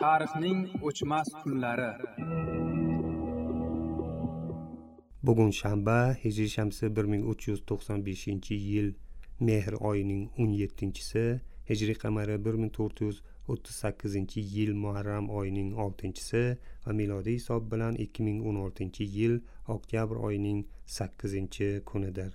Tarixning o'chmas kunlari. Bugun shanba, Hijriy shamsi 1395-yil Mehr oyining 17-si, Hijriy qamari 1438-yil Muharram oyining 6-si va milodiy hisob bilan 2016-yil oktyabr oyining 8-kunidir.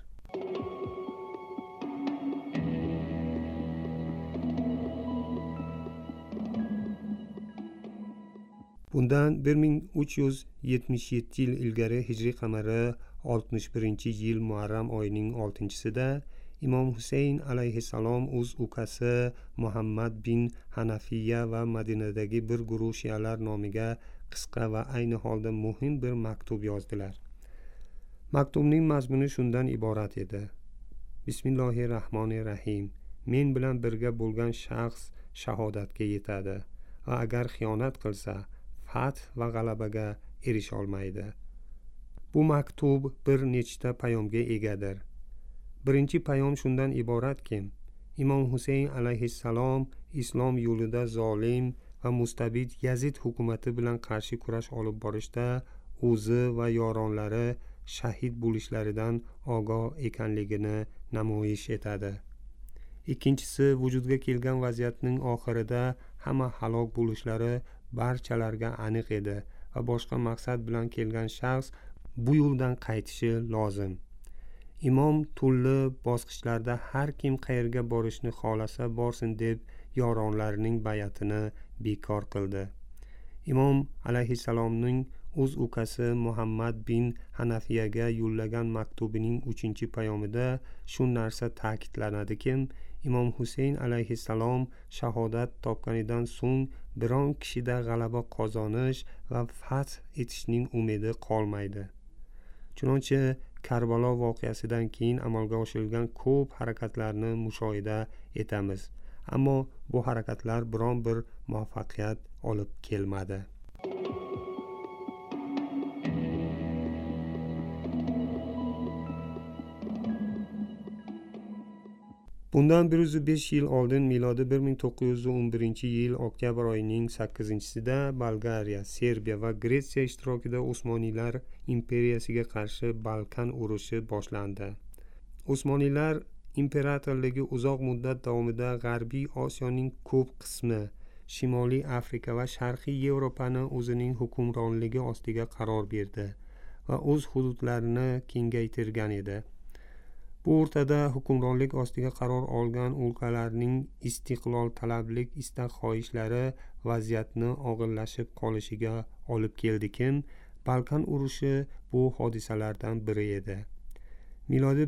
Bundan 1377 yil ilgari Hijriy qamari 61-yil Muharram oyining 6-sida Imom Husayn alayhissalom o'z ukasi Muhammad bin Hanafiya va Madinadagi bir guruh shialar nomiga qisqa va ayni holda muhim bir maktub yozdilar. Maktubning mazmuni shundan iborat edi: Bismillahirrahmanirrahim. Men bilan birga bo'lgan shaxs shahodatga yetadi va agar xiyonat qilsa fath va g'alabaga erisha olmaydi. Bu maktub bir nechta payomga egadir. Birinchi payom shundan iboratki, Imom Husayn alayhissalom islom yo'lida zolim va mustabid Yazid hukumati bilan qarshi kurash olib borishda o'zi va yoronlari shahid bo'lishlaridan ogoh ekanligini namoyish etadi. Ikkinchisi, vujudga kelgan vaziyatning oxirida hamma halok bo'lishlari barchalarga aniq edi va boshqa maqsad bilan kelgan shaxs bu yo'ldan qaytishi lozim. Imom turli bosqichlarda har kim qayerga borishni xohlasa borsin deb yoronlarining bay'atini bekor qildi. Imom alayhissalomning o'z ukasi Muhammad bin Hanafiyaga yo'llagan maktubining 3-payomida shu narsa ta'kidlanadiki, Imom Husayn alayhissalom shahodat topganidan so'ng biron kishida g'alaba qozonish va fath etishning umidi qolmaydi. Chunonchi Karbalo voqeasidan keyin amalga oshirilgan ko'p harakatlarni mushohida etamiz, ammo bu harakatlar biron bir muvaffaqiyat olib kelmadi. Bundan 105 yil oldin, milodi 1911-yil oktyabr oyining 8-sida Bolgariya, Serbiya va Gretsiya ishtirokida Osmoniylar imperiyasiga qarshi Balkan urushi boshlandi. Osmoniylar imperatorligi uzoq muddat davomida G'arbiy Osiyoning ko'p qismi, Shimoliy Afrika va Sharqiy Yevropani o'zining hukmronligi ostiga qaror berdi va o'z hududlarini kengaytirgan edi. Bu o'rtada hukmronlik ostiga qaror olgan o'lkalarning istiqlol talablik istak-xohishlari vaziyatni og'irlashib qolishiga olib keldiki, Balkan urushi bu hodisalardan biri edi. Milodi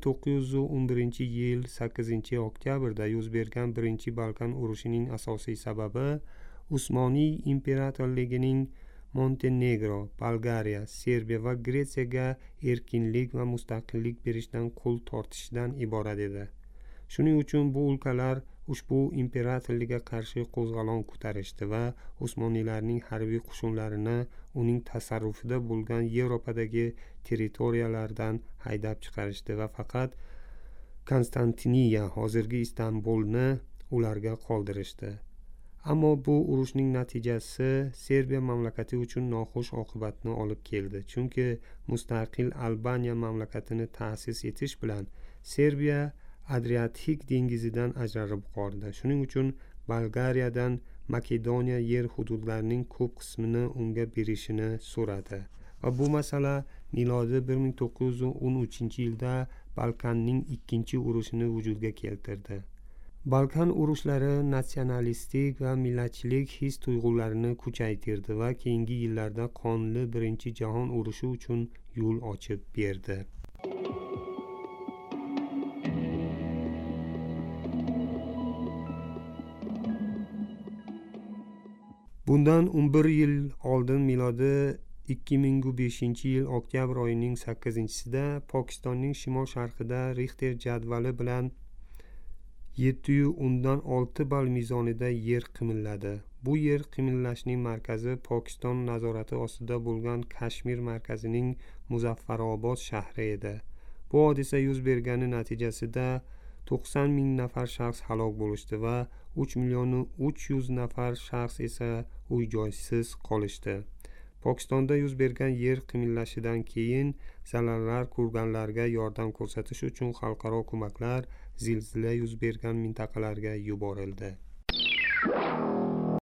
1911-yil 8-oktyabrda yuz bergan birinchi Balkan urushining asosiy sababi Usmoniy imperatorligining Montenegro, Bolgariya, Serbiya va Gretsiyaga erkinlik va mustaqillik berishdan qo'l tortishdan iborat edi. Shuning uchun bu o'lkalar ushbu imperatorlikka qarshi qo'zg'alon ko'tarishdi va Osmoniylarning harbiy qo'shinlarini uning tasarrufida bo'lgan Yevropadagi territoriyalardan haydab chiqarishdi va faqat Konstantiniya, hozirgi Istanbulni ularga qoldirishdi. Ammo bu urushning natijasi Serbiya mamlakati uchun noxush oqibatni olib keldi. Chunki mustaqil Albaniya mamlakatini ta'sis etish bilan Serbiya Adriatik dengizidan ajralib qoldi. Shuning uchun Bolgariyadan Makedoniya yer hududlarining ko'p qismini unga berishini so'radi. Va bu masala milodi 1913-yilda Balkanning ikkinchi urushini vujudga keltirdi. Balkan urushlari natsionalistik va millatchilik his-tuyg'ularini kuchaytirdi va keyingi yillarda qonli birinchi jahon urushi uchun yo'l ochib berdi. Bundan 11 yil oldin, milodi 2005-yil oktyabr oyining 8-sida Pokistonning shimol-sharqida Richter jadvali bilan 7.6 ball mezonida yer qimilladi. Bu yer qimillashining markazi Pokiston nazorati ostida bo'lgan Kashmir markazining Muzaffarobod shahri edi. Bu hodisa yuz bergani natijasida 90 ming nafar shaxs halok bo'lishdi va 3 million 300 nafar shaxs esa uy-joysiz qolishdi. Pokistonda yuz bergan yer qimirlashidan keyin zararlar ko'rganlarga yordam ko'rsatish uchun xalqaro ko'maklar zilzila yuz bergan mintaqalarga yuborildi.